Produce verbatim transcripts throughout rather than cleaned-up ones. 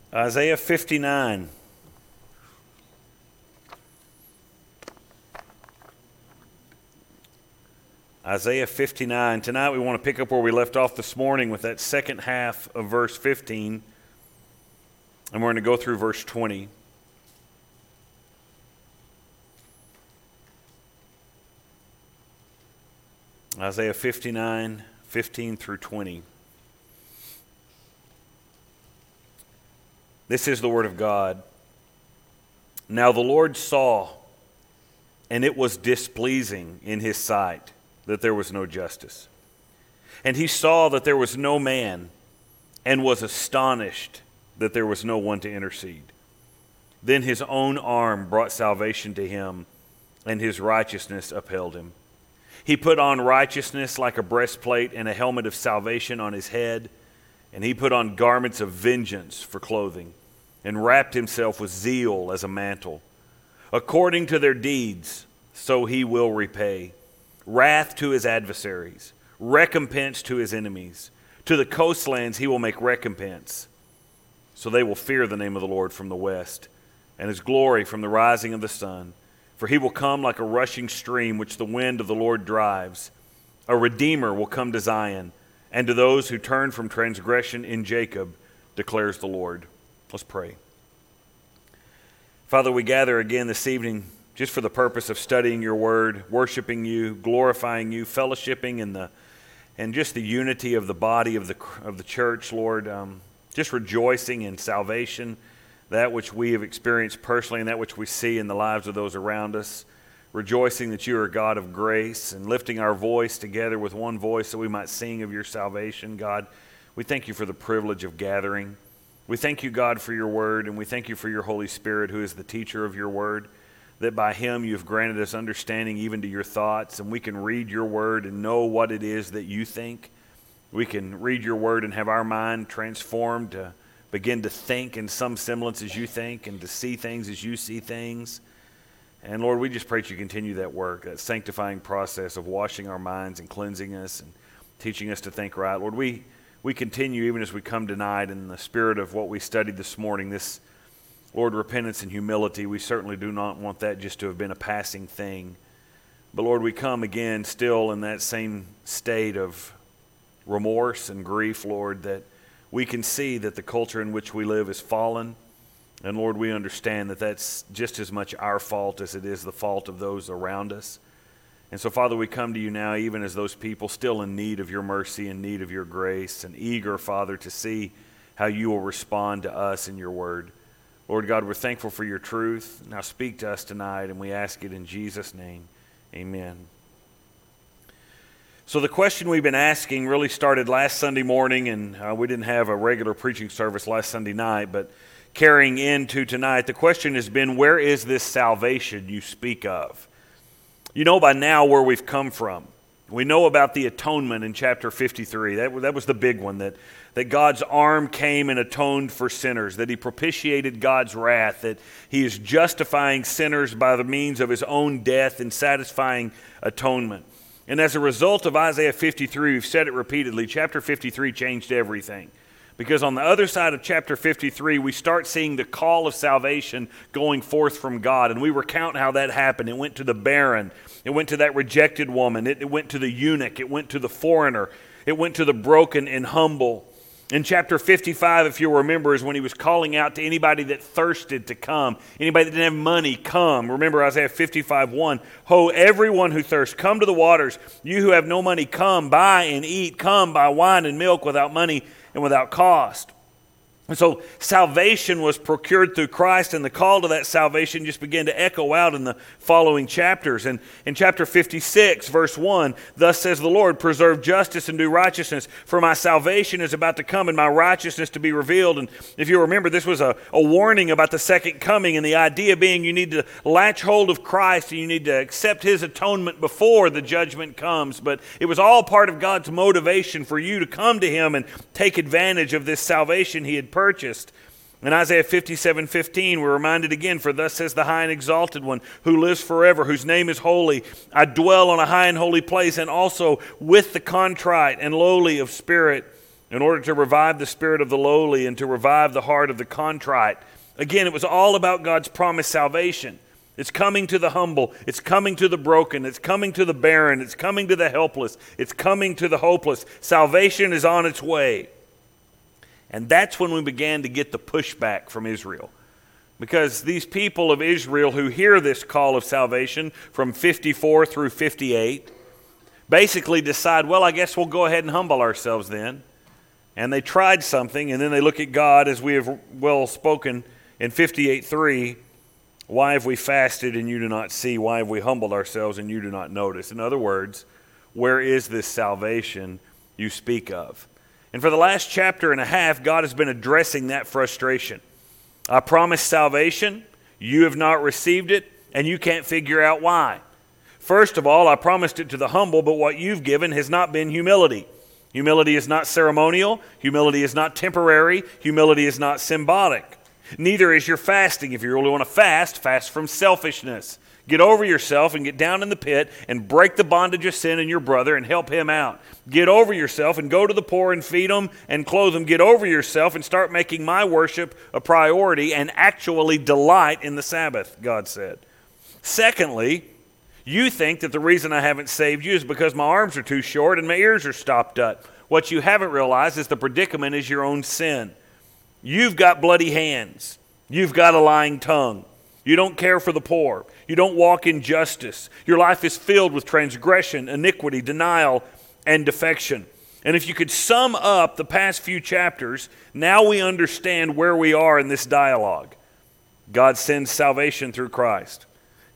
Isaiah fifty-nine. Isaiah fifty-nine. Tonight we want to pick up where we left off this morning with that second half of verse fifteen. And we're going to go through verse twenty. Isaiah fifty-nine, fifteen through twenty. This is the word of God. Now the Lord saw, and it was displeasing in his sight that there was no justice. And he saw that there was no man, and was astonished that there was no one to intercede. Then his own arm brought salvation to him, and his righteousness upheld him. He put on righteousness like a breastplate and a helmet of salvation on his head, and he put on garments of vengeance for clothing, and wrapped himself with zeal as a mantle. According to their deeds, so he will repay. Wrath to his adversaries, recompense to his enemies. To the coastlands he will make recompense. So they will fear the name of the Lord from the west, and his glory from the rising of the sun. For he will come like a rushing stream which the wind of the Lord drives. A Redeemer will come to Zion, and to those who turn from transgression in Jacob, declares the Lord. Let's pray. Father, we gather again this evening just for the purpose of studying your word, worshiping you, glorifying you, fellowshipping in the and just the unity of the body of the of the church, Lord. Um, just rejoicing in salvation, that which we have experienced personally and that which we see in the lives of those around us. Rejoicing that you are a God of grace and lifting our voice together with one voice so we might sing of your salvation. God, we thank you for the privilege of gathering. We thank you, God, for your word, and we thank you for your Holy Spirit, who is the teacher of your word, that by him you've granted us understanding even to your thoughts, and we can read your word and know what it is that you think. We can read your word and have our mind transformed to begin to think in some semblance as you think and to see things as you see things. And Lord, we just pray that you continue that work, that sanctifying process of washing our minds and cleansing us and teaching us to think right. Lord, we, we continue even as we come tonight in the spirit of what we studied this morning, this, Lord, repentance and humility. We certainly do not want that just to have been a passing thing. But Lord, we come again still in that same state of remorse and grief, Lord, that we can see that the culture in which we live is fallen. And Lord, we understand that that's just as much our fault as it is the fault of those around us. And so, Father, we come to you now even as those people still in need of your mercy, in need of your grace, and eager, Father, to see how you will respond to us in your word. Lord God, we're thankful for your truth. Now speak to us tonight, and we ask it in Jesus' name. Amen. So the question we've been asking really started last Sunday morning, and uh, we didn't have a regular preaching service last Sunday night, but carrying into tonight, the question has been, where is this salvation you speak of? You know by now where we've come from. We know about the atonement in chapter fifty-three. That, that was the big one, that, that God's arm came and atoned for sinners, that he propitiated God's wrath, that he is justifying sinners by the means of his own death and satisfying atonement. And as a result of Isaiah fifty-three, we've said it repeatedly, chapter fifty-three changed everything. Because on the other side of chapter fifty-three, we start seeing the call of salvation going forth from God. And we recount how that happened. It went to the barren. It went to that rejected woman. It, it went to the eunuch. It went to the foreigner. It went to the broken and humble. In chapter fifty-five, if you'll remember, is when he was calling out to anybody that thirsted to come. Anybody that didn't have money, come. Remember Isaiah fifty-five one. Ho, everyone who thirsts, come to the waters. You who have no money, come, buy and eat. Come, buy wine and milk without money and without cost. And so salvation was procured through Christ, and the call to that salvation just began to echo out in the following chapters. And in chapter fifty-six, verse one, thus says the Lord, preserve justice and do righteousness, for my salvation is about to come and my righteousness to be revealed. And if you remember, this was a, a warning about the second coming, and the idea being you need to latch hold of Christ and you need to accept his atonement before the judgment comes. But it was all part of God's motivation for you to come to him and take advantage of this salvation he had purchased. In Isaiah fifty-seven fifteen, we're reminded again, for thus says the high and exalted one, who lives forever, whose name is holy. I dwell on a high and holy place, and also with the contrite and lowly of spirit, in order to revive the spirit of the lowly and to revive the heart of the contrite. Again, it was all about God's promised salvation. It's coming to the humble. It's coming to the broken. It's coming to the barren. It's coming to the helpless. It's coming to the hopeless. Salvation is on its way. And that's when we began to get the pushback from Israel. Because these people of Israel who hear this call of salvation from fifty-four through fifty-eight basically decide, well, I guess we'll go ahead and humble ourselves then. And they tried something, and then they look at God, as we have well spoken in fifty-eight three, why have we fasted and you do not see? Why have we humbled ourselves and you do not notice? In other words, where is this salvation you speak of? And for the last chapter and a half, God has been addressing that frustration. I promised salvation, you have not received it, and you can't figure out why. First of all, I promised it to the humble, but what you've given has not been humility. Humility is not ceremonial. Humility is not temporary. Humility is not symbolic. Neither is your fasting. If you really want to fast, fast from selfishness. Get over yourself and get down in the pit and break the bondage of sin in your brother and help him out. Get over yourself and go to the poor and feed them and clothe them. Get over yourself and start making my worship a priority and actually delight in the Sabbath, God said. Secondly, you think that the reason I haven't saved you is because my arms are too short and my ears are stopped up. What you haven't realized is the predicament is your own sin. You've got bloody hands. You've got a lying tongue. You don't care for the poor. You don't walk in justice. Your life is filled with transgression, iniquity, denial, and defection. And if you could sum up the past few chapters, now we understand where we are in this dialogue. God sends salvation through Christ.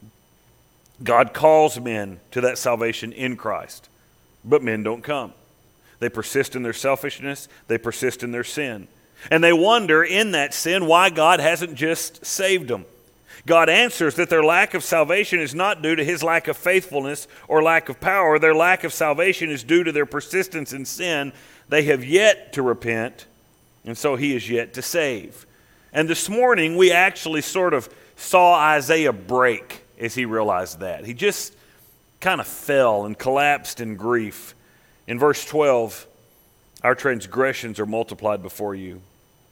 God calls men to that salvation in Christ. But men don't come. They persist in their selfishness. They persist in their sin. And they wonder in that sin why God hasn't just saved them. God answers that their lack of salvation is not due to his lack of faithfulness or lack of power. Their lack of salvation is due to their persistence in sin. They have yet to repent, and so he is yet to save. And this morning we actually sort of saw Isaiah break as he realized that. He just kind of fell and collapsed in grief. In verse twelve, our transgressions are multiplied before you.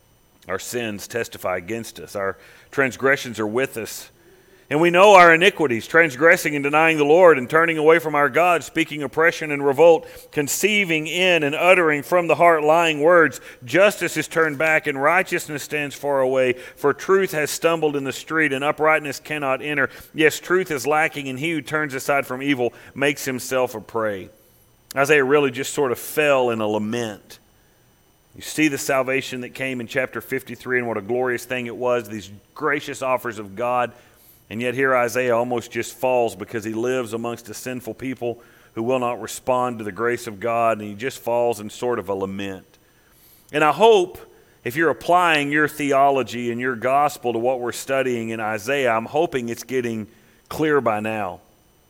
Our sins testify against us. Our transgressions are with us. And we know our iniquities, transgressing and denying the Lord and turning away from our God, speaking oppression and revolt, conceiving in and uttering from the heart lying words. Justice is turned back and righteousness stands far away. For truth has stumbled in the street and uprightness cannot enter. Yes, truth is lacking, and he who turns aside from evil makes himself a prey. Isaiah really just sort of fell in a lament. You see the salvation that came in chapter fifty-three and what a glorious thing it was, these gracious offers of God. And yet here Isaiah almost just falls because he lives amongst a sinful people who will not respond to the grace of God, and he just falls in sort of a lament. And I hope if you're applying your theology and your gospel to what we're studying in Isaiah, I'm hoping it's getting clear by now.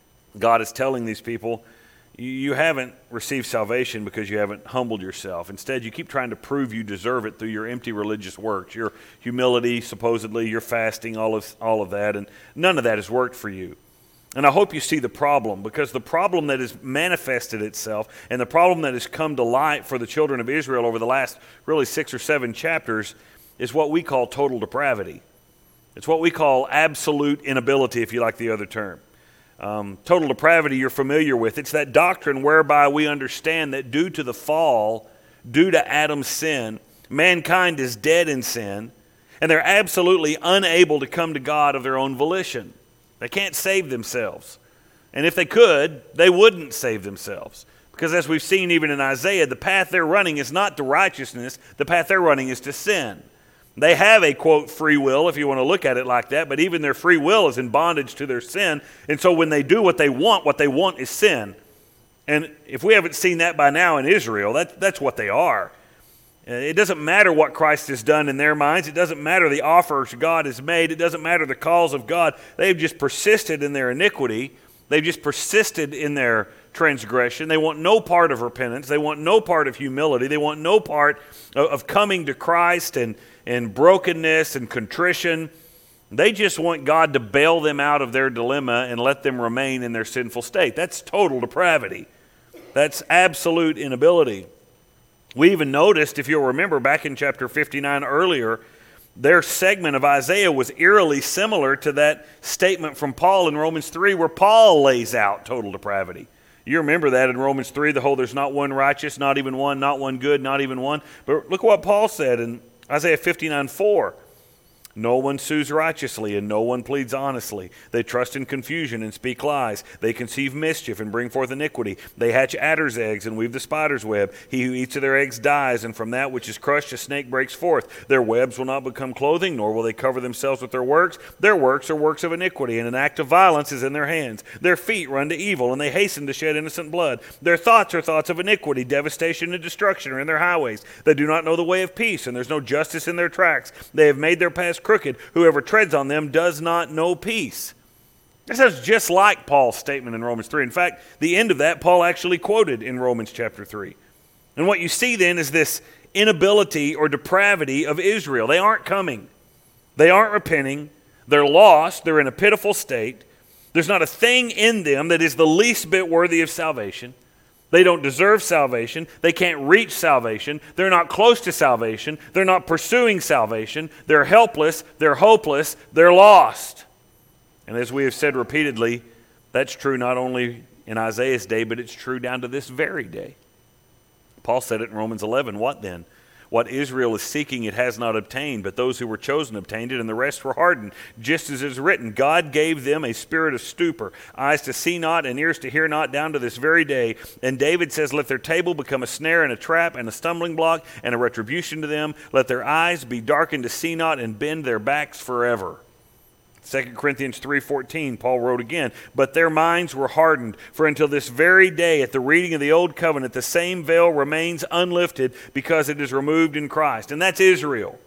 God is telling these people, you haven't received salvation because you haven't humbled yourself. Instead, you keep trying to prove you deserve it through your empty religious works, your humility, supposedly, your fasting, all of, all of that, and none of that has worked for you. And I hope you see the problem, because the problem that has manifested itself and the problem that has come to light for the children of Israel over the last really six or seven chapters is what we call total depravity. It's what we call absolute inability, if you like the other term. Um, total depravity you're familiar with. It's that doctrine whereby we understand that due to the fall, due to Adam's sin, mankind is dead in sin, and they're absolutely unable to come to God of their own volition. They can't save themselves. And if they could, they wouldn't save themselves. Because as we've seen even in Isaiah, the path they're running is not to righteousness, the path they're running is to sin. They have a, quote, free will, if you want to look at it like that, but even their free will is in bondage to their sin. And so when they do what they want, what they want is sin. And if we haven't seen that by now in Israel, that, that's what they are. It doesn't matter what Christ has done in their minds. It doesn't matter the offers God has made. It doesn't matter the calls of God. They've just persisted in their iniquity. They've just persisted in their transgression. They want no part of repentance. They want no part of humility. They want no part of, of coming to Christ and and brokenness and contrition. They just want God to bail them out of their dilemma and let them remain in their sinful state. That's total depravity. That's absolute inability. We even noticed, if you'll remember, back in chapter fifty-nine earlier, their segment of Isaiah was eerily similar to that statement from Paul in Romans three, where Paul lays out total depravity. You remember that in Romans three, the whole there's not one righteous, not even one, not one good, not even one. But look what Paul said in Isaiah fifty-nine four. No one sues righteously, and no one pleads honestly. They trust in confusion and speak lies. They conceive mischief and bring forth iniquity. They hatch adder's eggs and weave the spider's web. He who eats of their eggs dies, and from that which is crushed a snake breaks forth. Their webs will not become clothing, nor will they cover themselves with their works. Their works are works of iniquity, and an act of violence is in their hands. Their feet run to evil, and they hasten to shed innocent blood. Their thoughts are thoughts of iniquity. Devastation and destruction are in their highways. They do not know the way of peace, and there's no justice in their tracks. They have made their paths crooked. Whoever treads on them does not know peace. This sounds just like Paul's statement in Romans three. In fact, the end of that Paul actually quoted in Romans chapter three. And what you see then is this inability or depravity of Israel. They aren't coming. They aren't repenting. They're lost. They're in a pitiful state. There's not a thing in them that is the least bit worthy of salvation. They don't deserve salvation. They can't reach salvation. They're not close to salvation. They're not pursuing salvation. They're helpless. They're hopeless. They're lost. And as we have said repeatedly, that's true not only in Isaiah's day, but it's true down to this very day. Paul said it in Romans eleven. What then? What Israel is seeking it has not obtained, but those who were chosen obtained it, and the rest were hardened. Just as it is written, God gave them a spirit of stupor, eyes to see not and ears to hear not, down to this very day. And David says, let their table become a snare and a trap and a stumbling block and a retribution to them. Let their eyes be darkened to see not and bend their backs forever. Second Corinthians three fourteen, Paul wrote again, but their minds were hardened, for until this very day at the reading of the Old Covenant, the same veil remains unlifted because it is removed in Christ. And that's Israel.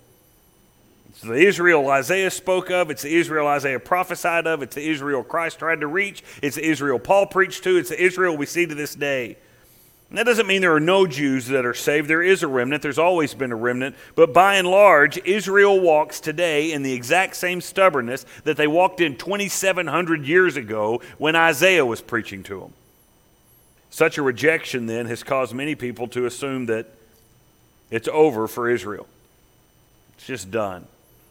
It's the Israel Isaiah spoke of. It's the Israel Isaiah prophesied of. It's the Israel Christ tried to reach. It's the Israel Paul preached to. It's the Israel we see to this day. And that doesn't mean there are no Jews that are saved. There is a remnant. There's always been a remnant. But by and large, Israel walks today in the exact same stubbornness that they walked in twenty-seven hundred years ago when Isaiah was preaching to them. Such a rejection then has caused many people to assume that it's over for Israel. It's just done.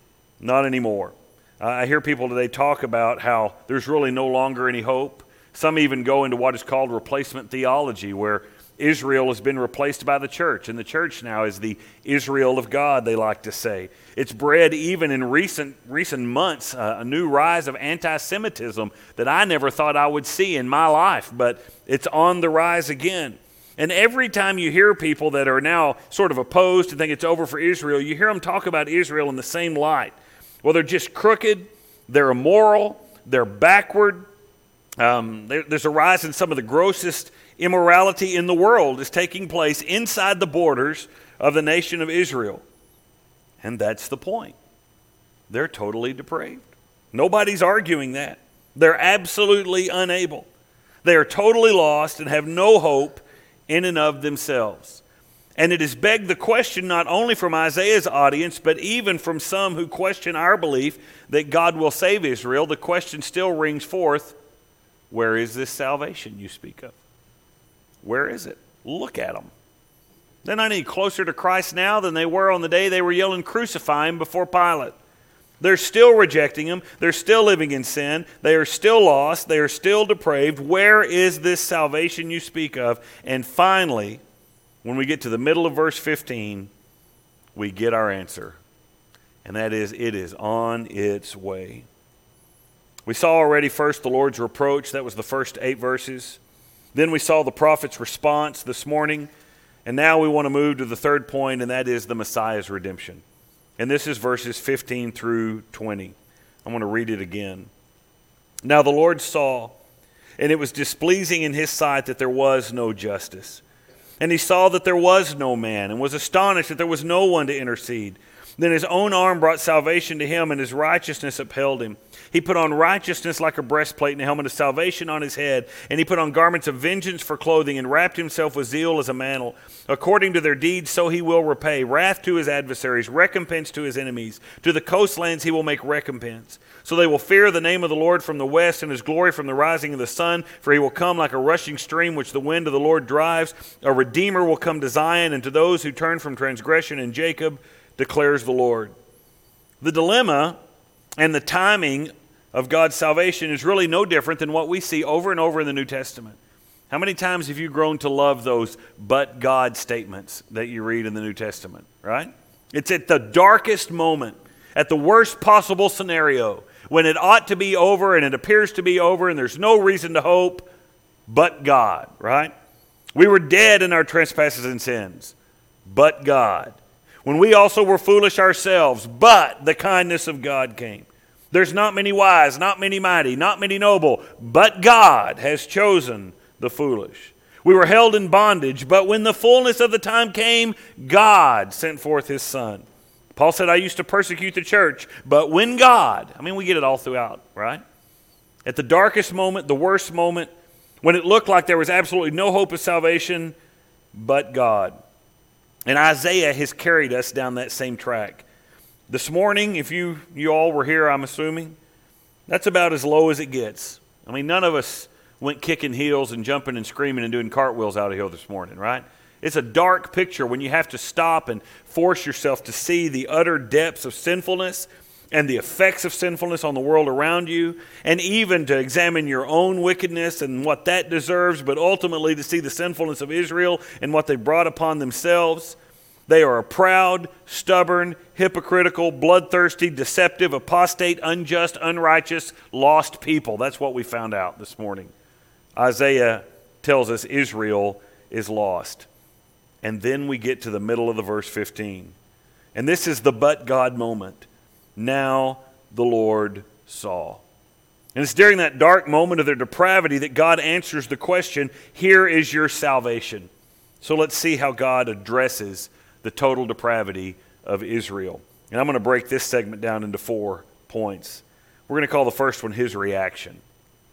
Not anymore. I hear people today talk about how there's really no longer any hope. Some even go into what is called replacement theology, where Israel has been replaced by the church, and the church now is the Israel of God, they like to say. It's bred even in recent recent months uh, a new rise of anti-Semitism that I never thought I would see in my life, but it's on the rise again. And every time you hear people that are now sort of opposed and think it's over for Israel, you hear them talk about Israel in the same light. Well, they're just crooked, they're immoral, they're backward. Um, there, there's a rise in some of the grossest immorality in the world is taking place inside the borders of the nation of Israel. And that's the point. They're totally depraved. Nobody's arguing that. They're absolutely unable. They are totally lost and have no hope in and of themselves. And it has begged the question not only from Isaiah's audience, but even from some who question our belief that God will save Israel. The question still rings forth, where is this salvation you speak of? Where is it? Look at them. They're not any closer to Christ now than they were on the day they were yelling, crucify him, before Pilate. They're still rejecting him. They're still living in sin. They are still lost. They are still depraved. Where is this salvation you speak of? And finally, when we get to the middle of verse fifteen, we get our answer. And that is, it is on its way. We saw already first the Lord's reproach. That was the first eight verses. Then we saw the prophet's response this morning. And now we want to move to the third point, and that is the Messiah's redemption. And this is verses fifteen through twenty. I'm going to read it again. Now the Lord saw, and it was displeasing in his sight that there was no justice. And he saw that there was no man, and was astonished that there was no one to intercede. Then his own arm brought salvation to him, and his righteousness upheld him. He put on righteousness like a breastplate and a helmet of salvation on his head. And he put on garments of vengeance for clothing and wrapped himself with zeal as a mantle. According to their deeds, so he will repay. Wrath to his adversaries, recompense to his enemies. To the coastlands he will make recompense. So they will fear the name of the Lord from the west, and his glory from the rising of the sun. For he will come like a rushing stream which the wind of the Lord drives. A redeemer will come to Zion, and to those who turn from transgression in Jacob, declares the Lord. The dilemma and the timing of God's salvation is really no different than what we see over and over in the New Testament. How many times have you grown to love those but God statements that you read in the New Testament, right? It's at the darkest moment, at the worst possible scenario, when it ought to be over and it appears to be over and there's no reason to hope but God, right? We were dead in our trespasses and sins, but God. When we also were foolish ourselves, but the kindness of God came. There's not many wise, not many mighty, not many noble, but God has chosen the foolish. We were held in bondage, but when the fullness of the time came, God sent forth his Son. Paul said, I used to persecute the church, but when God, I mean, we get it all throughout, right? At the darkest moment, the worst moment, when it looked like there was absolutely no hope of salvation, but God. And Isaiah has carried us down that same track. This morning, if you, you all were here, I'm assuming, that's about as low as it gets. I mean, none of us went kicking heels and jumping and screaming and doing cartwheels out of here this morning, right? It's a dark picture when you have to stop and force yourself to see the utter depths of sinfulness and the effects of sinfulness on the world around you, and even to examine your own wickedness and what that deserves, but ultimately to see the sinfulness of Israel and what they brought upon themselves. They are a proud, stubborn, hypocritical, bloodthirsty, deceptive, apostate, unjust, unrighteous, lost people. That's what we found out this morning. Isaiah tells us Israel is lost. And then we get to the middle of the verse fifteen. And this is the but God moment. Now the Lord saw. And it's during that dark moment of their depravity that God answers the question, here is your salvation. So let's see how God addresses the total depravity of Israel. And I'm going to break this segment down into four points. We're going to call the first one his reaction.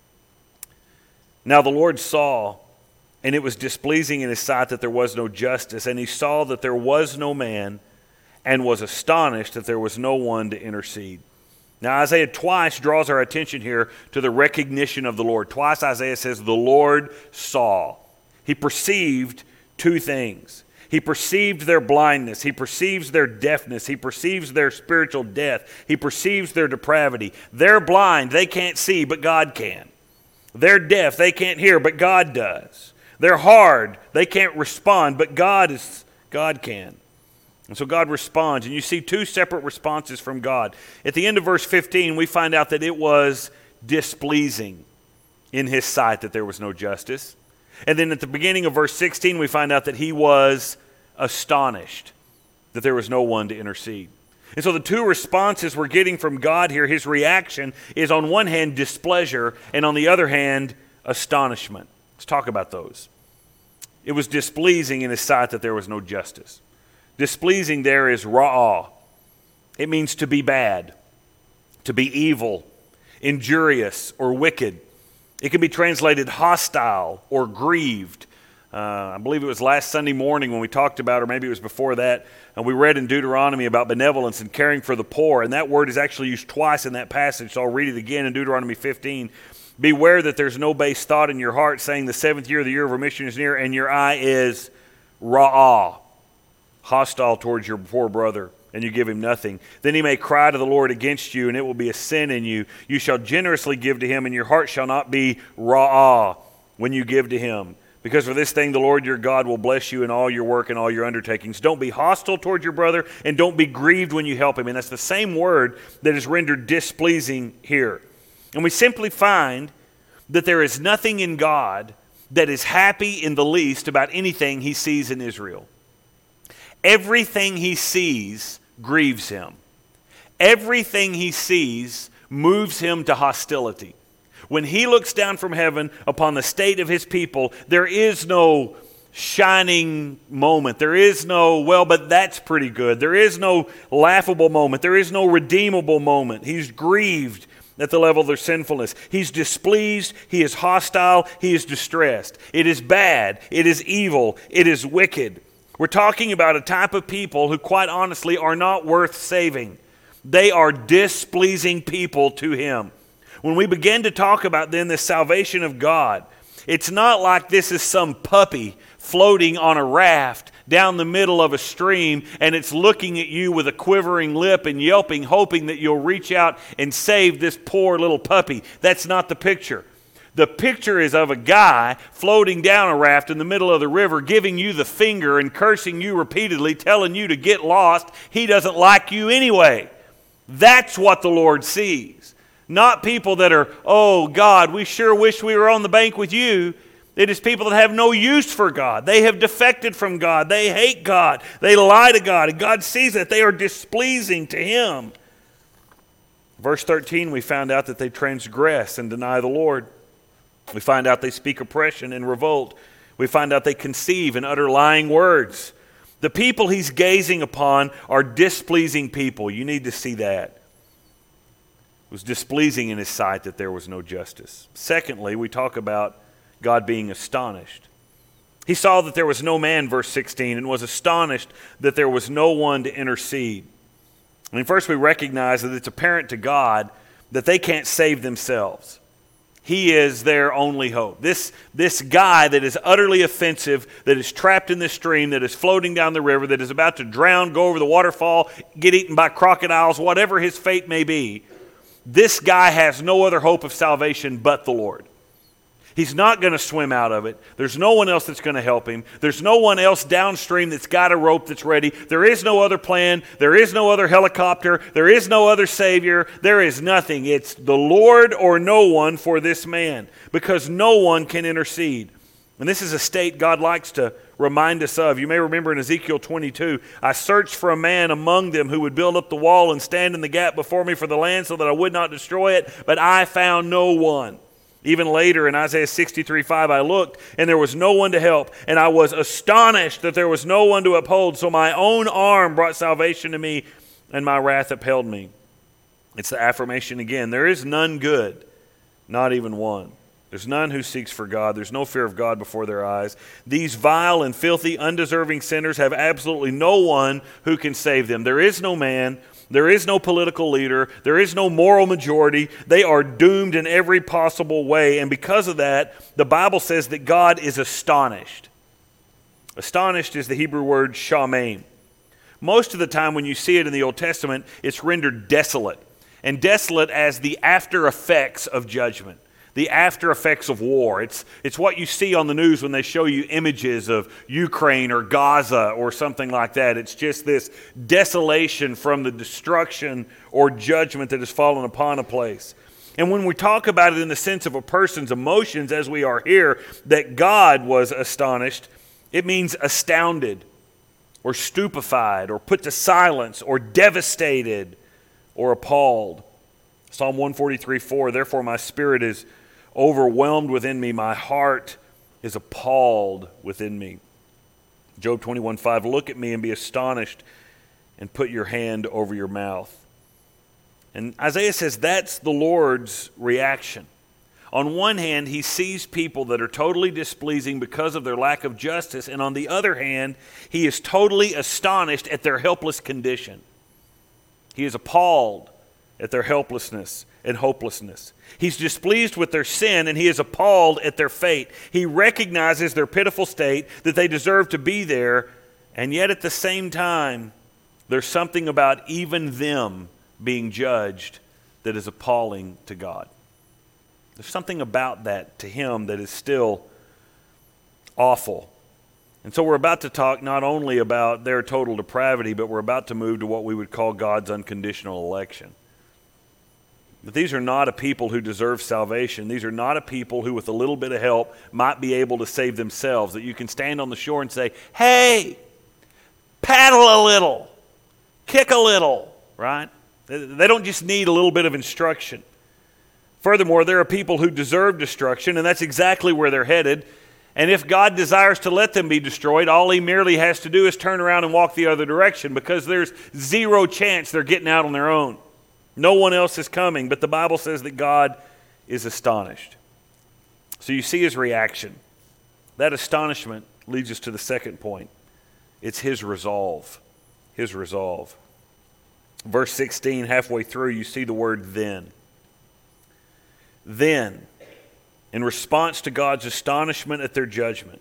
Now the Lord saw, and it was displeasing in his sight that there was no justice, and he saw that there was no man, and was astonished that there was no one to intercede. Now Isaiah twice draws our attention here to the recognition of the Lord. Twice Isaiah says the Lord saw. He perceived two things. He perceived their blindness. He perceives their deafness. He perceives their spiritual death. He perceives their depravity. They're blind. They can't see, but God can. They're deaf. They can't hear, but God does. They're hard. They can't respond, but God is God can. And so God responds, and you see two separate responses from God. At the end of verse fifteen, we find out that it was displeasing in his sight that there was no justice. And then at the beginning of verse sixteen, we find out that he was astonished that there was no one to intercede. And so the two responses we're getting from God here, his reaction, is on one hand displeasure, and on the other hand, astonishment. Let's talk about those. It was displeasing in his sight that there was no justice. Displeasing there is ra'ah. It means to be bad, to be evil, injurious, or wicked. It can be translated hostile or grieved. Uh, I believe it was last Sunday morning when we talked about, or maybe it was before that, and we read in Deuteronomy about benevolence and caring for the poor, and that word is actually used twice in that passage, so I'll read it again in Deuteronomy fifteen. Beware that there's no base thought in your heart, saying the seventh year of the year of remission is near, and your eye is ra'ah, hostile towards your poor brother, and you give him nothing. Then he may cry to the Lord against you, and it will be a sin in you. You shall generously give to him, and your heart shall not be ra'ah when you give to him. Because for this thing the Lord your God will bless you in all your work and all your undertakings. Don't be hostile toward your brother, and don't be grieved when you help him. And that's the same word that is rendered displeasing here. And we simply find that there is nothing in God that is happy in the least about anything he sees in Israel. Everything he sees grieves him. Everything he sees moves him to hostility. When he looks down from heaven upon the state of his people, there is no shining moment. There is no, well, but that's pretty good. There is no laughable moment. There is no redeemable moment. He's grieved at the level of their sinfulness. He's displeased, he is hostile, he is distressed. It is bad, it is evil, it is wicked. We're talking about a type of people who quite honestly are not worth saving. They are displeasing people to him. When we begin to talk about then the salvation of God, it's not like this is some puppy floating on a raft down the middle of a stream and it's looking at you with a quivering lip and yelping, hoping that you'll reach out and save this poor little puppy. That's not the picture. The picture is of a guy floating down a raft in the middle of the river, giving you the finger and cursing you repeatedly, telling you to get lost. He doesn't like you anyway. That's what the Lord sees. Not people that are, oh God, we sure wish we were on the bank with you. It is people that have no use for God. They have defected from God. They hate God. They lie to God. And God sees that they are displeasing to him. Verse thirteen, we found out that they transgress and deny the Lord. We find out they speak oppression and revolt. We find out they conceive and utter lying words. The people he's gazing upon are displeasing people. You need to see that. It was displeasing in his sight that there was no justice. Secondly, we talk about God being astonished. He saw that there was no man, verse sixteen, and was astonished that there was no one to intercede. I mean, first we recognize that it's apparent to God that they can't save themselves. He is their only hope. This, this guy that is utterly offensive, that is trapped in this stream, that is floating down the river, that is about to drown, go over the waterfall, get eaten by crocodiles, whatever his fate may be, this guy has no other hope of salvation but the Lord. He's not going to swim out of it. There's no one else that's going to help him. There's no one else downstream that's got a rope that's ready. There is no other plan. There is no other helicopter. There is no other Savior. There is nothing. It's the Lord or no one for this man, because no one can intercede. And this is a state God likes to remind us of. You may remember in Ezekiel twenty-two, I searched for a man among them who would build up the wall and stand in the gap before me for the land so that I would not destroy it, but I found no one. Even later in Isaiah sixty-three five, I looked, and there was no one to help, and I was astonished that there was no one to uphold. So my own arm brought salvation to me, and my wrath upheld me. It's the affirmation again. There is none good, not even one. There's none who seeks for God. There's no fear of God before their eyes. These vile and filthy, undeserving sinners have absolutely no one who can save them. There is no man. There is no political leader. There is no moral majority. They are doomed in every possible way. And because of that, the Bible says that God is astonished. Astonished is the Hebrew word shamein. Most of the time when you see it in the Old Testament, it's rendered desolate. And desolate as the after effects of judgment. The after effects of war. It's, it's what you see on the news when they show you images of Ukraine or Gaza or something like that. It's just this desolation from the destruction or judgment that has fallen upon a place. And when we talk about it in the sense of a person's emotions, as we are here, that God was astonished, it means astounded or stupefied or put to silence or devastated or appalled. Psalm one forty-three four, therefore my spirit is overwhelmed within me, my heart is appalled within me. Job twenty-one five, look at me and be astonished and put your hand over your mouth. And Isaiah says that's the Lord's reaction. On one hand, he sees people that are totally displeasing because of their lack of justice, and on the other hand, he is totally astonished at their helpless condition. He is appalled at their helplessness and hopelessness. He's displeased with their sin, and he is appalled at their fate. He recognizes their pitiful state, that they deserve to be there, and yet at the same time, there's something about even them being judged that is appalling to God. There's something about that to him that is still awful. And so we're about to talk not only about their total depravity, but we're about to move to what we would call God's unconditional election. But these are not a people who deserve salvation. These are not a people who with a little bit of help might be able to save themselves. That you can stand on the shore and say, hey, paddle a little, kick a little, right? They don't just need a little bit of instruction. Furthermore, there are people who deserve destruction, and that's exactly where they're headed. And if God desires to let them be destroyed, all he merely has to do is turn around and walk the other direction, because there's zero chance they're getting out on their own. No one else is coming, but the Bible says that God is astonished. So you see his reaction. That astonishment leads us to the second point. It's his resolve. His resolve. Verse sixteen, halfway through, you see the word then. Then, in response to God's astonishment at their judgment,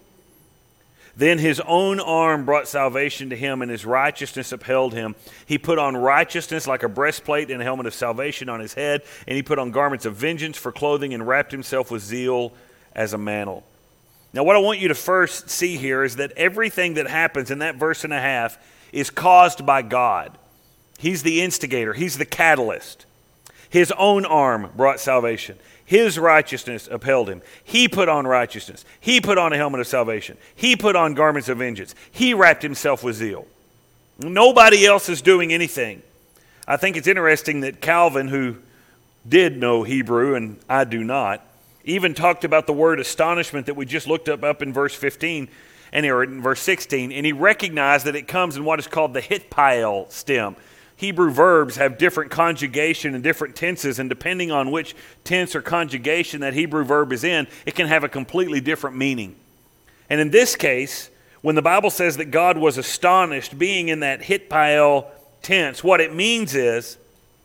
then his own arm brought salvation to him, and his righteousness upheld him. He put on righteousness like a breastplate and a helmet of salvation on his head, and he put on garments of vengeance for clothing and wrapped himself with zeal as a mantle. Now, what I want you to first see here is that everything that happens in that verse and a half is caused by God. He's the instigator. He's the catalyst. His own arm brought salvation. His righteousness upheld him. He put on righteousness. He put on a helmet of salvation. He put on garments of vengeance. He wrapped himself with zeal. Nobody else is doing anything. I think it's interesting that Calvin, who did know Hebrew and I do not, even talked about the word astonishment that we just looked up up in verse fifteen and in verse sixteen, and he recognized that it comes in what is called the hitpael stem. Hebrew verbs have different conjugation and different tenses, and depending on which tense or conjugation that Hebrew verb is in, it can have a completely different meaning. And in this case, when the Bible says that God was astonished, being in that hitpael tense, what it means is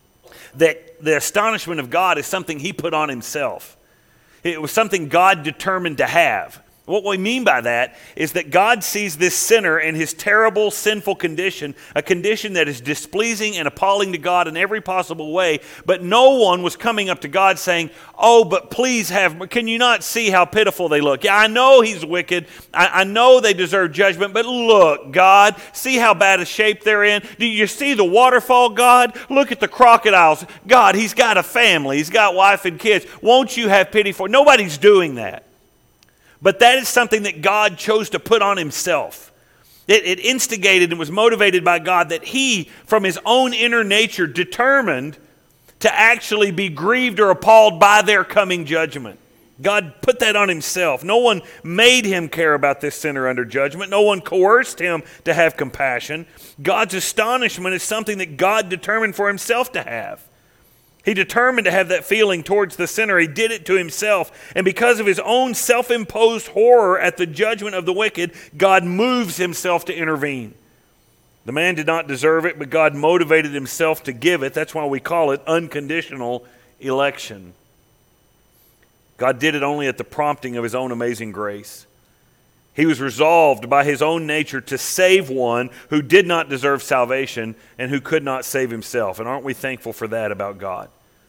that the astonishment of God is something he put on himself. It was something God determined to have. What we mean by that is that God sees this sinner and his terrible, sinful condition, a condition that is displeasing and appalling to God in every possible way, but no one was coming up to God saying, oh, but please have, can you not see how pitiful they look? Yeah, I know he's wicked. I, I know they deserve judgment, but look, God, see how bad a shape they're in? Do you see the waterfall, God? Look at the crocodiles. God, he's got a family. He's got wife and kids. Won't you have pity for him? Nobody's doing that. But that is something that God chose to put on himself. It, it instigated and was motivated by God that he, from his own inner nature, determined to actually be grieved or appalled by their coming judgment. God put that on himself. No one made him care about this sinner under judgment. No one coerced him to have compassion. God's astonishment is something that God determined for himself to have. He determined to have that feeling towards the sinner. He did it to himself. And because of his own self-imposed horror at the judgment of the wicked, God moves himself to intervene. The man did not deserve it, but God motivated himself to give it. That's why we call it unconditional election. God did it only at the prompting of his own amazing grace. He was resolved by his own nature to save one who did not deserve salvation and who could not save himself. And aren't we thankful for that about God?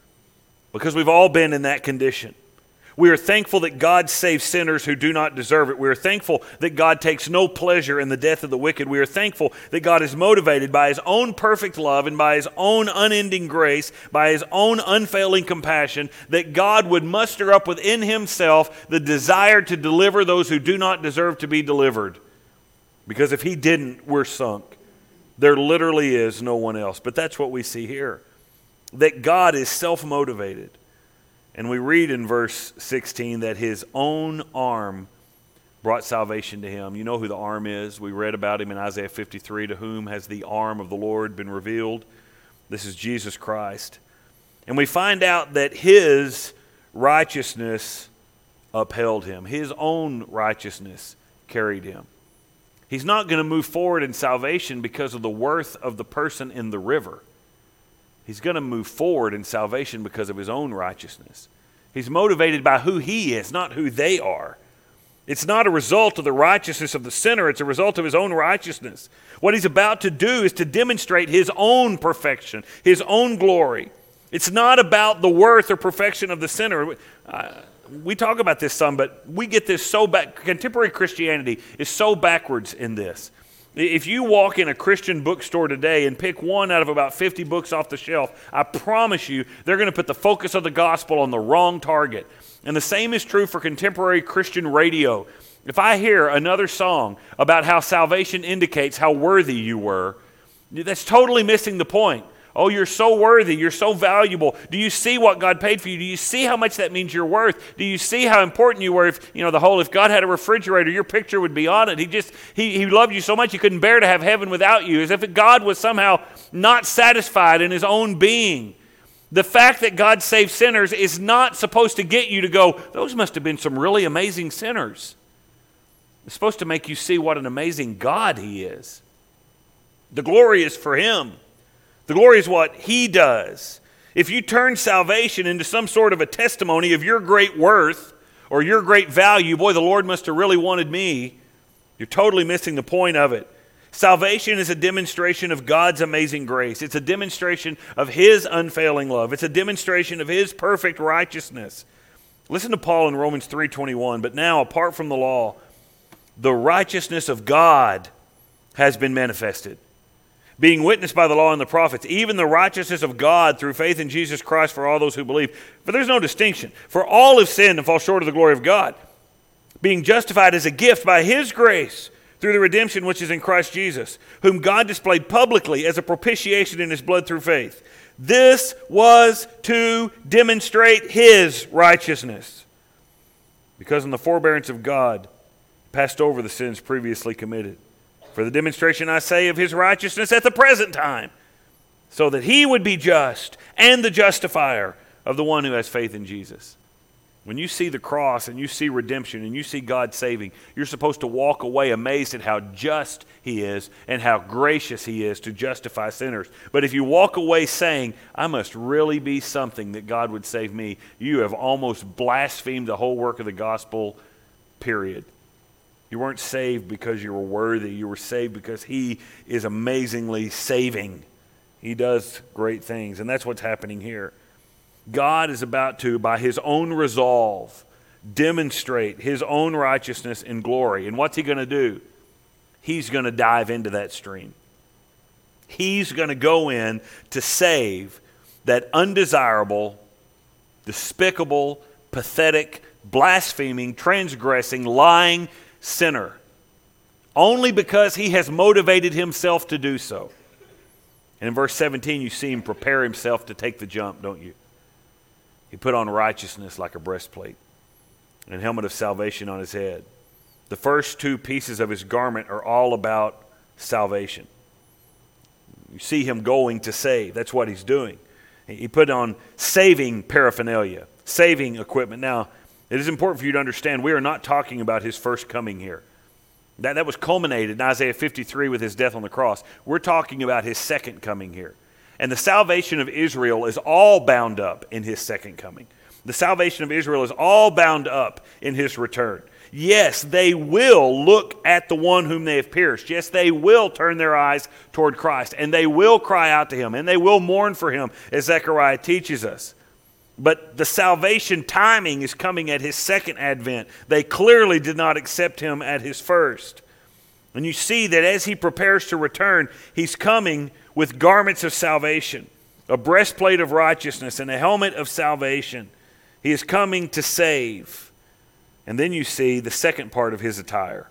Because we've all been in that condition. We are thankful that God saves sinners who do not deserve it. We are thankful that God takes no pleasure in the death of the wicked. We are thankful that God is motivated by his own perfect love and by his own unending grace, by his own unfailing compassion, that God would muster up within himself the desire to deliver those who do not deserve to be delivered. Because if he didn't, we're sunk. There literally is no one else. But that's what we see here, that God is self-motivated. And we read in verse sixteen that his own arm brought salvation to him. You know who the arm is. We read about him in Isaiah fifty-three, to whom has the arm of the Lord been revealed. This is Jesus Christ. And we find out that his righteousness upheld him. His own righteousness carried him. He's not going to move forward in salvation because of the worth of the person in the river. He's going to move forward in salvation because of his own righteousness. He's motivated by who he is, not who they are. It's not a result of the righteousness of the sinner. It's a result of his own righteousness. What he's about to do is to demonstrate his own perfection, his own glory. It's not about the worth or perfection of the sinner. Uh, we talk about this some, but we get this so back. Contemporary Christianity is so backwards in this. If you walk in a Christian bookstore today and pick one out of about fifty books off the shelf, I promise you they're going to put the focus of the gospel on the wrong target. And the same is true for contemporary Christian radio. If I hear another song about how salvation indicates how worthy you were, that's totally missing the point. Oh, you're so worthy. You're so valuable. Do you see what God paid for you? Do you see how much that means you're worth? Do you see how important you were? If, you know, the whole, if God had a refrigerator, your picture would be on it. He just, he, he loved you so much he couldn't bear to have heaven without you. As if God was somehow not satisfied in his own being. The fact that God saves sinners is not supposed to get you to go, those must have been some really amazing sinners. It's supposed to make you see what an amazing God He is. The glory is for Him. The glory is what He does. If you turn salvation into some sort of a testimony of your great worth or your great value, boy, the Lord must have really wanted me, you're totally missing the point of it. Salvation is a demonstration of God's amazing grace. It's a demonstration of His unfailing love. It's a demonstration of His perfect righteousness. Listen to Paul in Romans three twenty-one. But now, apart from the law, the righteousness of God has been manifested, being witnessed by the law and the prophets, even the righteousness of God through faith in Jesus Christ for all those who believe. For there's no distinction. For all have sinned and fall short of the glory of God, being justified as a gift by His grace through the redemption which is in Christ Jesus, whom God displayed publicly as a propitiation in His blood through faith. This was to demonstrate His righteousness, because in the forbearance of God, He passed over the sins previously committed. For the demonstration, I say, of His righteousness at the present time, so that He would be just and the justifier of the one who has faith in Jesus. When you see the cross and you see redemption and you see God saving, you're supposed to walk away amazed at how just He is and how gracious He is to justify sinners. But if you walk away saying, I must really be something that God would save me, you have almost blasphemed the whole work of the gospel, period. You weren't saved because you were worthy. You were saved because He is amazingly saving. He does great things, and that's what's happening here. God is about to, by His own resolve, demonstrate His own righteousness and glory. And what's He going to do? He's going to dive into that stream. He's going to go in to save that undesirable, despicable, pathetic, blaspheming, transgressing, lying sinner, only because He has motivated Himself to do so. And in verse seventeen, you see Him prepare Himself to take the jump, don't you? He put on righteousness like a breastplate and a helmet of salvation on His head. The first two pieces of His garment are all about salvation. You see Him going to save. That's what He's doing. He put on saving paraphernalia, saving equipment. Now, it is important for you to understand we are not talking about His first coming here. That, that was culminated in Isaiah fifty-three with His death on the cross. We're talking about His second coming here. And the salvation of Israel is all bound up in His second coming. The salvation of Israel is all bound up in His return. Yes, they will look at the one whom they have pierced. Yes, they will turn their eyes toward Christ. And they will cry out to Him. And they will mourn for Him, as Zechariah teaches us. But the salvation timing is coming at His second advent. They clearly did not accept Him at His first. And you see that as He prepares to return, He's coming with garments of salvation, a breastplate of righteousness, and a helmet of salvation. He is coming to save. And then you see the second part of His attire.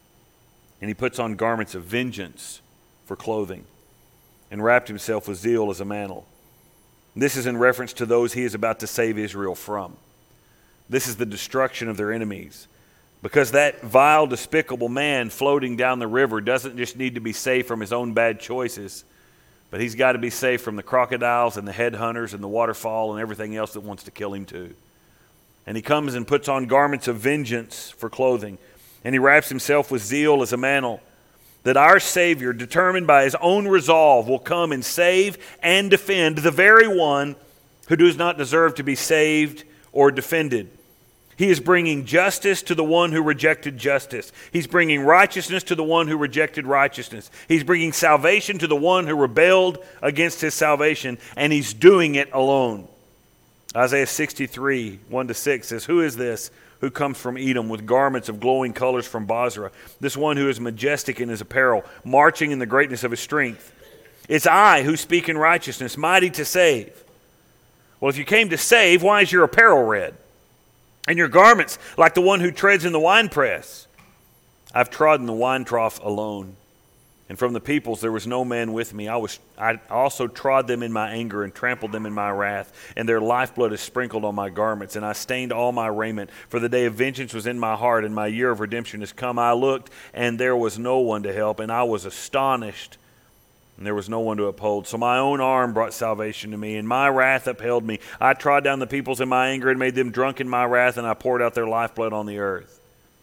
And He puts on garments of vengeance for clothing and wrapped Himself with zeal as a mantle. This is in reference to those He is about to save Israel from. This is the destruction of their enemies. Because that vile, despicable man floating down the river doesn't just need to be saved from his own bad choices, but he's got to be saved from the crocodiles and the headhunters and the waterfall and everything else that wants to kill him too. And He comes and puts on garments of vengeance for clothing. And He wraps Himself with zeal as a mantle, that our Savior, determined by His own resolve, will come and save and defend the very one who does not deserve to be saved or defended. He is bringing justice to the one who rejected justice. He's bringing righteousness to the one who rejected righteousness. He's bringing salvation to the one who rebelled against His salvation, and He's doing it alone. Isaiah sixty-three, one to six says, Who is this who comes from Edom with garments of glowing colors from Bozrah? This one who is majestic in his apparel, marching in the greatness of his strength. It's I who speak in righteousness, mighty to save. Well, if you came to save, why is your apparel red? And your garments like the one who treads in the winepress? I've trodden the wine trough alone, and from the peoples there was no man with me. I was I also trod them in my anger and trampled them in my wrath, and their lifeblood is sprinkled on my garments, and I stained all my raiment. For the day of vengeance was in my heart, and my year of redemption has come. I looked, and there was no one to help, and I was astonished, and there was no one to uphold. So my own arm brought salvation to me, and my wrath upheld me. I trod down the peoples in my anger and made them drunk in my wrath, and I poured out their lifeblood on the earth.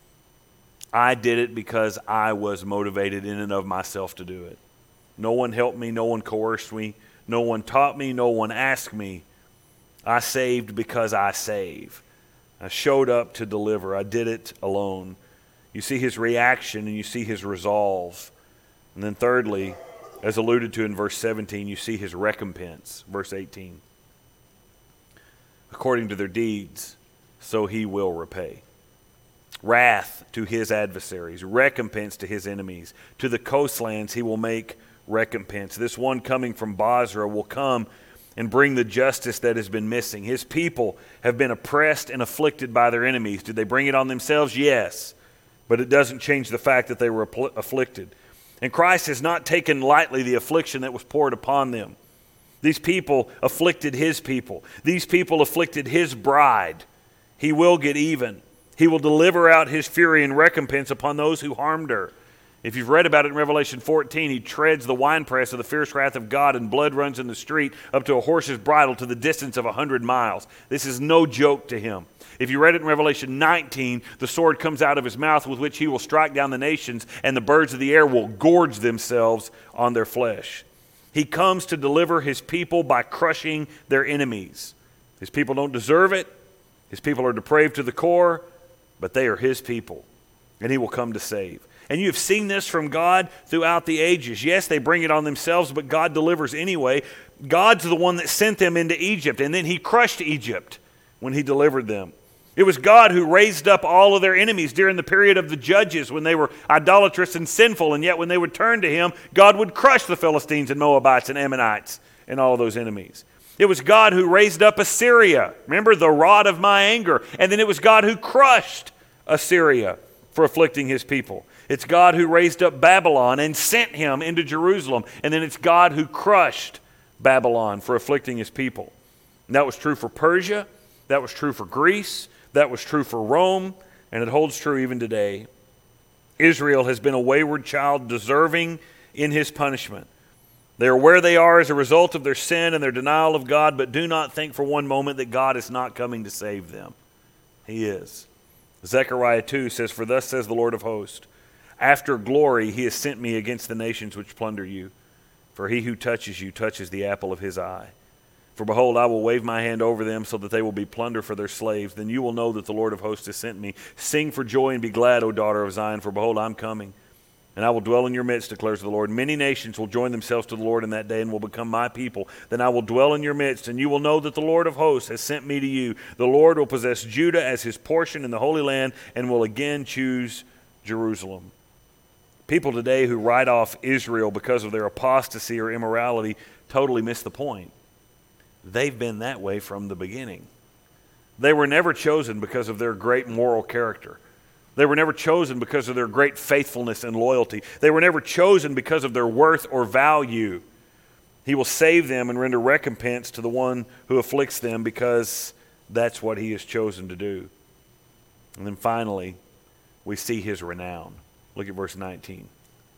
I did it because I was motivated in and of myself to do it. No one helped me. No one coerced me. No one taught me. No one asked me. I saved because I save. I showed up to deliver. I did it alone. You see his reaction and you see his resolve. And then thirdly, as alluded to in verse seventeen, you see his recompense. Verse eighteen. According to their deeds, so he will repay. Wrath to his adversaries, recompense to his enemies. To the coastlands he will make recompense. This one coming from Bozrah will come and bring the justice that has been missing. His people have been oppressed and afflicted by their enemies. Did they bring it on themselves? Yes. But it doesn't change the fact that they were afflicted. And Christ has not taken lightly the affliction that was poured upon them. These people afflicted his people. These people afflicted his bride. He will get even. He will deliver out his fury and recompense upon those who harmed her. If you've read about it in Revelation fourteen, he treads the winepress of the fierce wrath of God, and blood runs in the street up to a horse's bridle to the distance of a hundred miles. This is no joke to him. If you read it in Revelation nineteen, the sword comes out of his mouth with which he will strike down the nations, and the birds of the air will gorge themselves on their flesh. He comes to deliver his people by crushing their enemies. His people don't deserve it. His people are depraved to the core, but they are his people, and he will come to save. And you have seen this from God throughout the ages. Yes, they bring it on themselves, but God delivers anyway. God's the one that sent them into Egypt, and then he crushed Egypt when he delivered them. It was God who raised up all of their enemies during the period of the judges when they were idolatrous and sinful, and yet when they would turn to him, God would crush the Philistines and Moabites and Ammonites and all of those enemies. It was God who raised up Assyria. Remember, the rod of my anger. And then it was God who crushed Assyria for afflicting his people. It's God who raised up Babylon and sent him into Jerusalem. And then it's God who crushed Babylon for afflicting his people. And that was true for Persia. That was true for Greece. That was true for Rome. And it holds true even today. Israel has been a wayward child, deserving in his punishment. They are where they are as a result of their sin and their denial of God, but do not think for one moment that God is not coming to save them. He is. Zechariah two says, "For thus says the Lord of hosts, after glory he has sent me against the nations which plunder you. For he who touches you touches the apple of his eye. For behold, I will wave my hand over them so that they will be plunder for their slaves. Then you will know that the Lord of hosts has sent me. Sing for joy and be glad, O daughter of Zion, for behold, I'm coming. And I will dwell in your midst, declares the Lord. Many nations will join themselves to the Lord in that day and will become my people. Then I will dwell in your midst, and you will know that the Lord of hosts has sent me to you. The Lord will possess Judah as his portion in the Holy Land and will again choose Jerusalem." People today who write off Israel because of their apostasy or immorality totally miss the point. They've been that way from the beginning. They were never chosen because of their great moral character. They were never chosen because of their great faithfulness and loyalty. They were never chosen because of their worth or value. He will save them and render recompense to the one who afflicts them because that's what he has chosen to do. And then finally, we see his renown. Look at verse nineteen.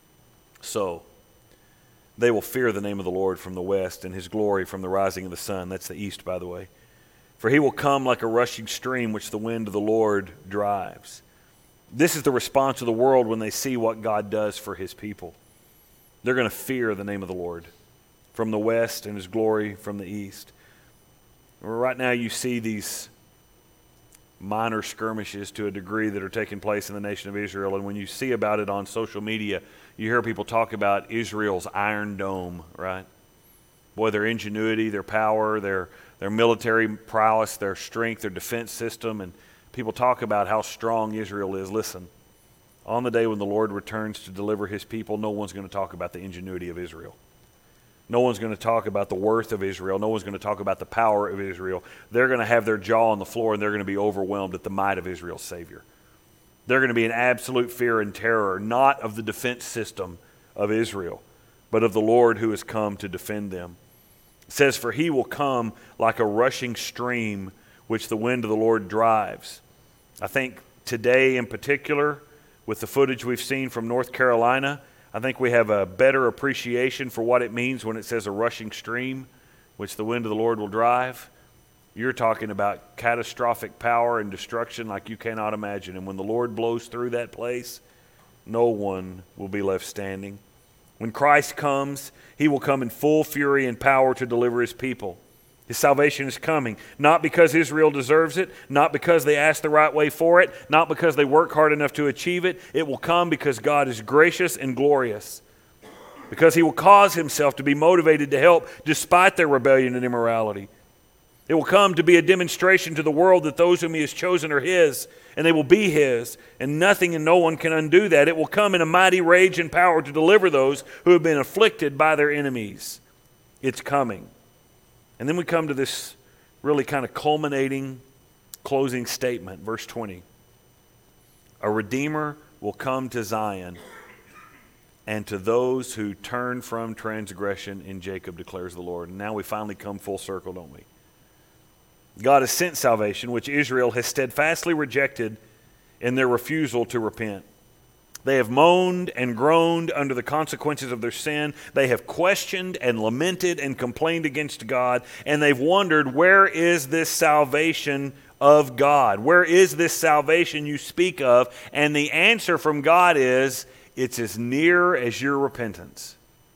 "So they will fear the name of the Lord from the west, and his glory from the rising of the sun." That's the east, by the way. "For he will come like a rushing stream which the wind of the Lord drives." This is the response of the world when they see what God does for his people. They're going to fear the name of the Lord from the west and his glory from the east. Right now you see these minor skirmishes to a degree that are taking place in the nation of Israel, and when you see about it on social media, you hear people talk about Israel's Iron Dome, right? Boy, their ingenuity, their power, their, their military prowess, their strength, their defense system, and people talk about how strong Israel is. Listen, on the day when the Lord returns to deliver his people, no one's going to talk about the ingenuity of Israel. No one's going to talk about the worth of Israel. No one's going to talk about the power of Israel. They're going to have their jaw on the floor, and they're going to be overwhelmed at the might of Israel's Savior. They're going to be in absolute fear and terror, not of the defense system of Israel, but of the Lord who has come to defend them. It says, "For he will come like a rushing stream which the wind of the Lord drives." I think today in particular, with the footage we've seen from North Carolina, I think we have a better appreciation for what it means when it says a rushing stream, which the wind of the Lord will drive. You're talking about catastrophic power and destruction like you cannot imagine. And when the Lord blows through that place, no one will be left standing. When Christ comes, he will come in full fury and power to deliver his people. His salvation is coming, not because Israel deserves it, not because they ask the right way for it, not because they work hard enough to achieve it. It will come because God is gracious and glorious, because he will cause himself to be motivated to help despite their rebellion and immorality. It will come to be a demonstration to the world that those whom he has chosen are his, and they will be his, and nothing and no one can undo that. It will come in a mighty rage and power to deliver those who have been afflicted by their enemies. It's coming. And then we come to this really kind of culminating closing statement, verse twenty. A Redeemer will come to Zion, and to those who turn from transgression in Jacob, declares the Lord. And now we finally come full circle, don't we? God has sent salvation, which Israel has steadfastly rejected in their refusal to repent. They have moaned and groaned under the consequences of their sin. They have questioned and lamented and complained against God. And they've wondered, where is this salvation of God? Where is this salvation you speak of? And the answer from God is, it's as near as your repentance.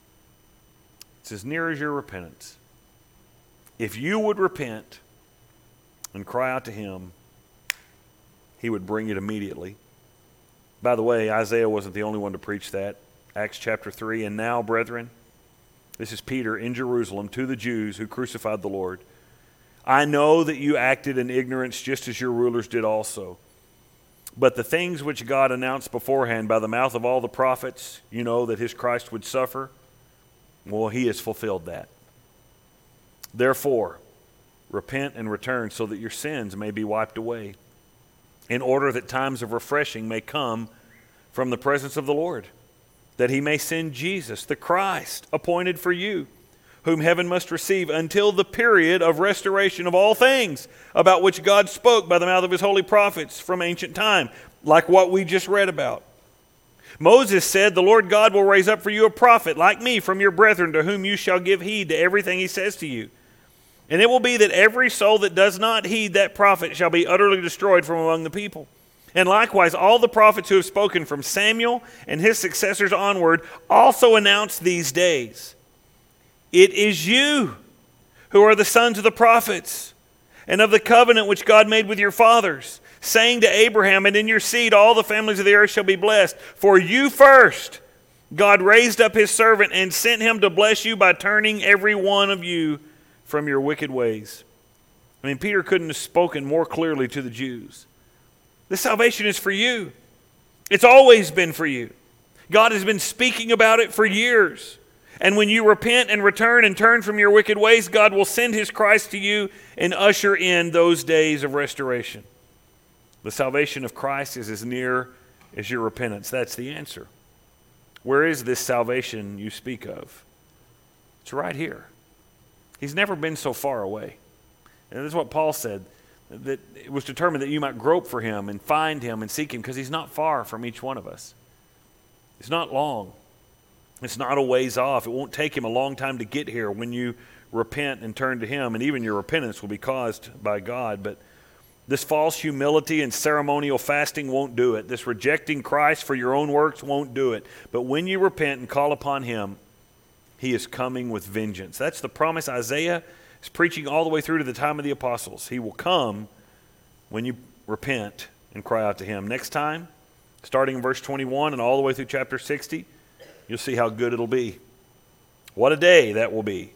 It's as near as your repentance. If you would repent and cry out to him, he would bring it immediately. By the way, Isaiah wasn't the only one to preach that. Acts chapter three, and now, brethren, this is Peter in Jerusalem to the Jews who crucified the Lord. I know that you acted in ignorance just as your rulers did also. But the things which God announced beforehand by the mouth of all the prophets, you know that his Christ would suffer. Well, he has fulfilled that. Therefore, repent and return so that your sins may be wiped away, in order that times of refreshing may come from the presence of the Lord, that he may send Jesus, the Christ, appointed for you, whom heaven must receive until the period of restoration of all things, about which God spoke by the mouth of his holy prophets from ancient time, like what we just read about. Moses said, the Lord God will raise up for you a prophet like me from your brethren, to whom you shall give heed to everything he says to you. And it will be that every soul that does not heed that prophet shall be utterly destroyed from among the people. And likewise, all the prophets who have spoken from Samuel and his successors onward also announce these days. It is you who are the sons of the prophets, and of the covenant which God made with your fathers, saying to Abraham, and in your seed all the families of the earth shall be blessed. For you first God raised up his servant and sent him to bless you by turning every one of you from your wicked ways. I mean, Peter couldn't have spoken more clearly to the Jews. This salvation is for you. It's always been for you. God has been speaking about it for years. And when you repent and return and turn from your wicked ways, God will send his Christ to you and usher in those days of restoration. The salvation of Christ is as near as your repentance. That's the answer. Where is this salvation you speak of? It's right here. He's never been so far away. And this is what Paul said, that it was determined that you might grope for him and find him and seek him, because he's not far from each one of us. It's not long. It's not a ways off. It won't take him a long time to get here when you repent and turn to him, and even your repentance will be caused by God. But this false humility and ceremonial fasting won't do it. This rejecting Christ for your own works won't do it. But when you repent and call upon him, he is coming with vengeance. That's the promise Isaiah is preaching all the way through to the time of the apostles. He will come when you repent and cry out to him. Next time, starting in verse twenty-one and all the way through chapter sixty, you'll see how good it'll be. What a day that will be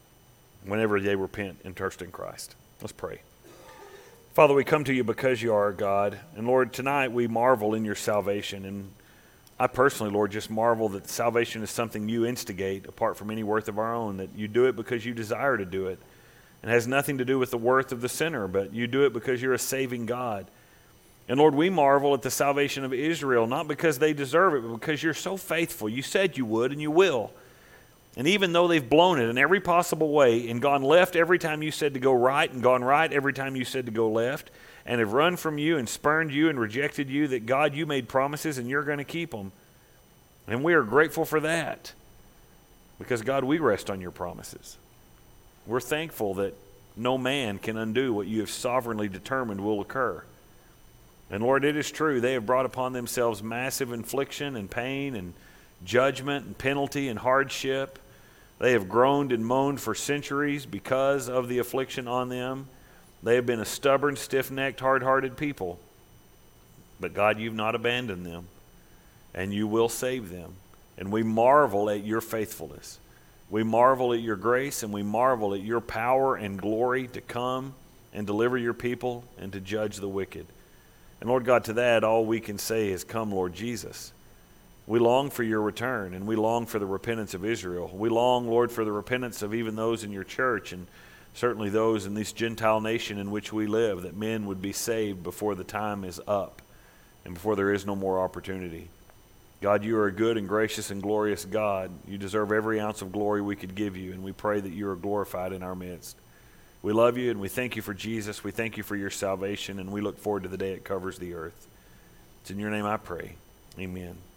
whenever they repent and trust in Christ. Let's pray. Father, we come to you because you are our God. And Lord, tonight we marvel in your salvation. And I personally, Lord, just marvel that salvation is something you instigate apart from any worth of our own, that you do it because you desire to do it. It has nothing to do with the worth of the sinner, but you do it because you're a saving God. And Lord, we marvel at the salvation of Israel, not because they deserve it, but because you're so faithful. You said you would, and you will. And even though they've blown it in every possible way and gone left every time you said to go right, and gone right every time you said to go left, and have run from you and spurned you and rejected you, that God, you made promises and you're going to keep them. And we are grateful for that because, God, we rest on your promises. We're thankful that no man can undo what you have sovereignly determined will occur. And Lord, it is true, they have brought upon themselves massive infliction and pain and judgment and penalty and hardship. They have groaned and moaned for centuries because of the affliction on them. They have been a stubborn, stiff-necked, hard-hearted people. But God, you've not abandoned them, and you will save them. And we marvel at your faithfulness. We marvel at your grace, and we marvel at your power and glory to come and deliver your people and to judge the wicked. And Lord God, to that, all we can say is, come, Lord Jesus. We long for your return, and we long for the repentance of Israel. We long, Lord, for the repentance of even those in your church, and certainly those in this Gentile nation in which we live, that men would be saved before the time is up and before there is no more opportunity. God, you are a good and gracious and glorious God. You deserve every ounce of glory we could give you, and we pray that you are glorified in our midst. We love you, and we thank you for Jesus. We thank you for your salvation, and we look forward to the day it covers the earth. It's in your name I pray. Amen.